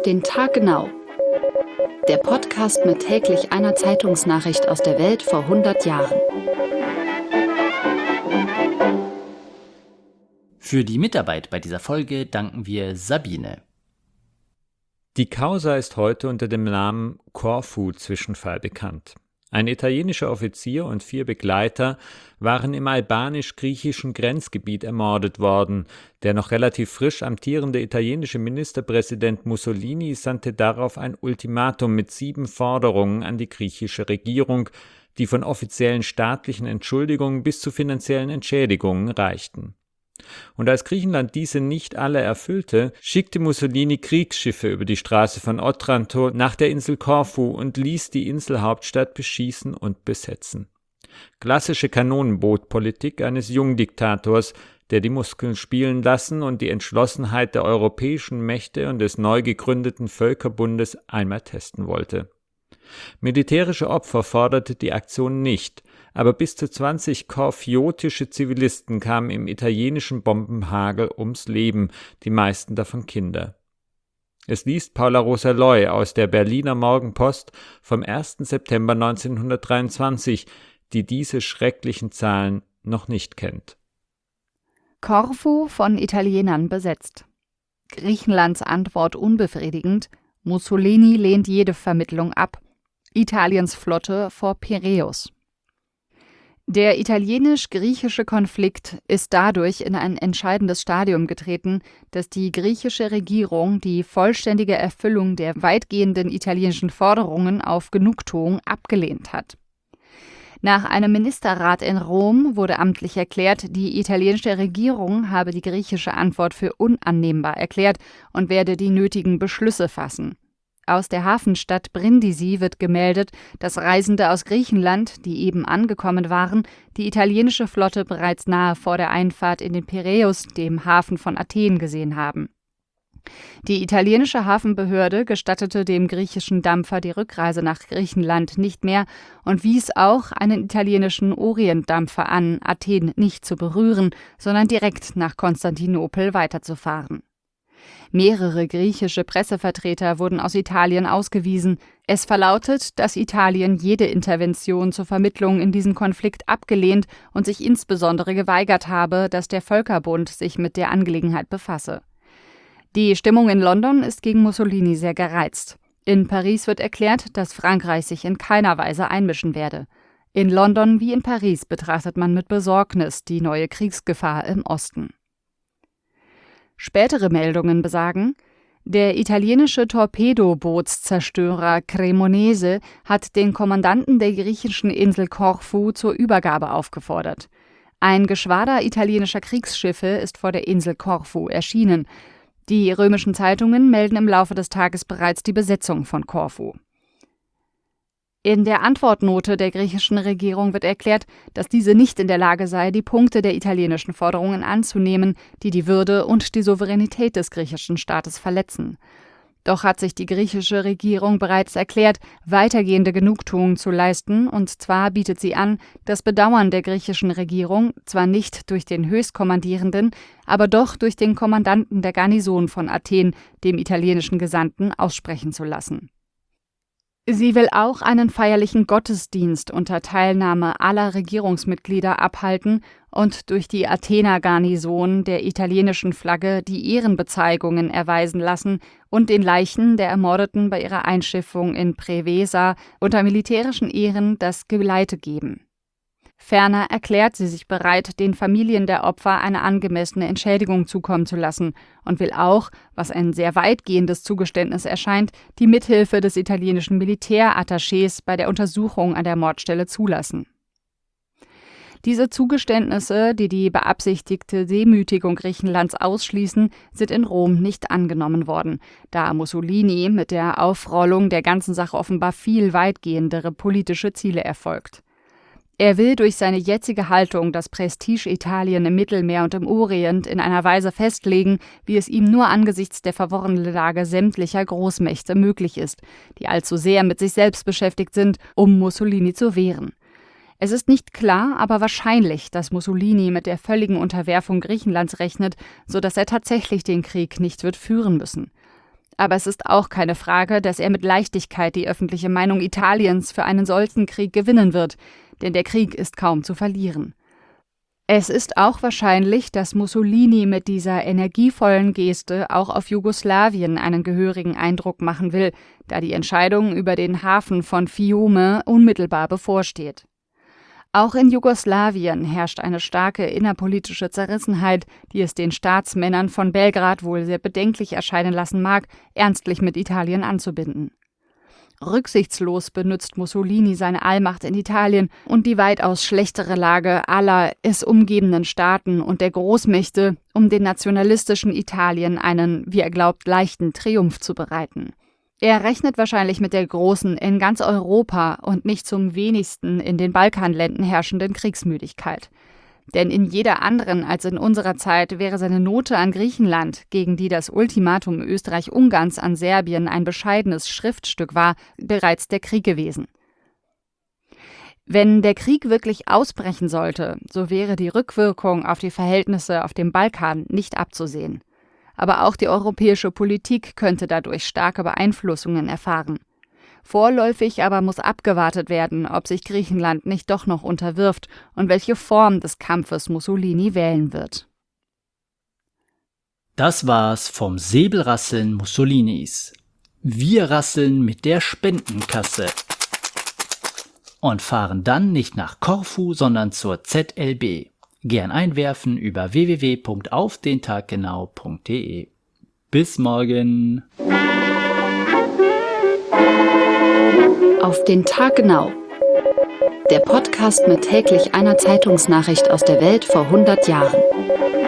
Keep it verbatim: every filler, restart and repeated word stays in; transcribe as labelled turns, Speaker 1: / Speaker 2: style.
Speaker 1: den Tag genau. Der Podcast mit täglich einer Zeitungsnachricht aus der Welt vor hundert Jahren.
Speaker 2: Für die Mitarbeit bei dieser Folge danken wir Sabine.
Speaker 3: Die Causa ist heute unter dem Namen Korfu-Zwischenfall bekannt. Ein italienischer Offizier und vier Begleiter waren im albanisch-griechischen Grenzgebiet ermordet worden. Der noch relativ frisch amtierende italienische Ministerpräsident Mussolini sandte darauf ein Ultimatum mit sieben Forderungen an die griechische Regierung, die von offiziellen staatlichen Entschuldigungen bis zu finanziellen Entschädigungen reichten. Und als Griechenland diese nicht alle erfüllte, schickte Mussolini Kriegsschiffe über die Straße von Otranto nach der Insel Korfu und ließ die Inselhauptstadt beschießen und besetzen. Klassische Kanonenbootpolitik eines Jungdiktators, der die Muskeln spielen lassen und die Entschlossenheit der europäischen Mächte und des neu gegründeten Völkerbundes einmal testen wollte. Militärische Opfer forderte die Aktion nicht, aber bis zu zwanzig korfiotische Zivilisten kamen im italienischen Bombenhagel ums Leben, die meisten davon Kinder. Es liest Paula Rosa Loy aus der Berliner Morgenpost vom ersten September neunzehnhundertdreiundzwanzig, die diese schrecklichen Zahlen noch nicht kennt.
Speaker 4: Korfu von Italienern besetzt. Griechenlands Antwort unbefriedigend. Mussolini lehnt jede Vermittlung ab. Italiens Flotte vor Piräus. Der italienisch-griechische Konflikt ist dadurch in ein entscheidendes Stadium getreten, dass die griechische Regierung die vollständige Erfüllung der weitgehenden italienischen Forderungen auf Genugtuung abgelehnt hat. Nach einem Ministerrat in Rom wurde amtlich erklärt, die italienische Regierung habe die griechische Antwort für unannehmbar erklärt und werde die nötigen Beschlüsse fassen. Aus der Hafenstadt Brindisi wird gemeldet, dass Reisende aus Griechenland, die eben angekommen waren, die italienische Flotte bereits nahe vor der Einfahrt in den Piräus, dem Hafen von Athen, gesehen haben. Die italienische Hafenbehörde gestattete dem griechischen Dampfer die Rückreise nach Griechenland nicht mehr und wies auch einen italienischen Orientdampfer an, Athen nicht zu berühren, sondern direkt nach Konstantinopel weiterzufahren. Mehrere griechische Pressevertreter wurden aus Italien ausgewiesen. Es verlautet, dass Italien jede Intervention zur Vermittlung in diesem Konflikt abgelehnt und sich insbesondere geweigert habe, dass der Völkerbund sich mit der Angelegenheit befasse. Die Stimmung in London ist gegen Mussolini sehr gereizt. In Paris wird erklärt, dass Frankreich sich in keiner Weise einmischen werde. In London wie in Paris betrachtet man mit Besorgnis die neue Kriegsgefahr im Osten. Spätere Meldungen besagen, der italienische Torpedoboots-Zerstörer Cremonese hat den Kommandanten der griechischen Insel Korfu zur Übergabe aufgefordert. Ein Geschwader italienischer Kriegsschiffe ist vor der Insel Korfu erschienen. Die römischen Zeitungen melden im Laufe des Tages bereits die Besetzung von Korfu. In der Antwortnote der griechischen Regierung wird erklärt, dass diese nicht in der Lage sei, die Punkte der italienischen Forderungen anzunehmen, die die Würde und die Souveränität des griechischen Staates verletzen. Doch hat sich die griechische Regierung bereits erklärt, weitergehende Genugtuung zu leisten, und zwar bietet sie an, das Bedauern der griechischen Regierung zwar nicht durch den Höchstkommandierenden, aber doch durch den Kommandanten der Garnison von Athen, dem italienischen Gesandten, aussprechen zu lassen. Sie will auch einen feierlichen Gottesdienst unter Teilnahme aller Regierungsmitglieder abhalten und durch die Athener Garnison der italienischen Flagge die Ehrenbezeigungen erweisen lassen und den Leichen der Ermordeten bei ihrer Einschiffung in Prevesa unter militärischen Ehren das Geleite geben. Ferner erklärt sie sich bereit, den Familien der Opfer eine angemessene Entschädigung zukommen zu lassen und will auch, was ein sehr weitgehendes Zugeständnis erscheint, die Mithilfe des italienischen Militärattachés bei der Untersuchung an der Mordstelle zulassen. Diese Zugeständnisse, die die beabsichtigte Demütigung Griechenlands ausschließen, sind in Rom nicht angenommen worden, da Mussolini mit der Aufrollung der ganzen Sache offenbar viel weitgehendere politische Ziele erfolgt. Er will durch seine jetzige Haltung das Prestige Italien im Mittelmeer und im Orient in einer Weise festlegen, wie es ihm nur angesichts der verworrenen Lage sämtlicher Großmächte möglich ist, die allzu sehr mit sich selbst beschäftigt sind, um Mussolini zu wehren. Es ist nicht klar, aber wahrscheinlich, dass Mussolini mit der völligen Unterwerfung Griechenlands rechnet, sodass er tatsächlich den Krieg nicht wird führen müssen. Aber es ist auch keine Frage, dass er mit Leichtigkeit die öffentliche Meinung Italiens für einen solchen Krieg gewinnen wird, denn der Krieg ist kaum zu verlieren. Es ist auch wahrscheinlich, dass Mussolini mit dieser energievollen Geste auch auf Jugoslawien einen gehörigen Eindruck machen will, da die Entscheidung über den Hafen von Fiume unmittelbar bevorsteht. Auch in Jugoslawien herrscht eine starke innerpolitische Zerrissenheit, die es den Staatsmännern von Belgrad wohl sehr bedenklich erscheinen lassen mag, ernstlich mit Italien anzubinden. Rücksichtslos benutzt Mussolini seine Allmacht in Italien und die weitaus schlechtere Lage aller es umgebenden Staaten und der Großmächte, um den nationalistischen Italien einen, wie er glaubt, leichten Triumph zu bereiten. Er rechnet wahrscheinlich mit der großen, in ganz Europa und nicht zum wenigsten in den Balkanländern herrschenden Kriegsmüdigkeit. Denn in jeder anderen als in unserer Zeit wäre seine Note an Griechenland, gegen die das Ultimatum Österreich-Ungarns an Serbien ein bescheidenes Schriftstück war, bereits der Krieg gewesen. Wenn der Krieg wirklich ausbrechen sollte, so wäre die Rückwirkung auf die Verhältnisse auf dem Balkan nicht abzusehen. Aber auch die europäische Politik könnte dadurch starke Beeinflussungen erfahren. Vorläufig aber muss abgewartet werden, ob sich Griechenland nicht doch noch unterwirft und welche Form des Kampfes Mussolini wählen wird.
Speaker 2: Das war's vom Säbelrasseln Mussolinis. Wir rasseln mit der Spendenkasse und fahren dann nicht nach Korfu, sondern zur Z L B. Gern einwerfen über w w w punkt auf den tag genau punkt d e. Bis morgen.
Speaker 1: Auf den Tag genau. Der Podcast mit täglich einer Zeitungsnachricht aus der Welt vor hundert Jahren.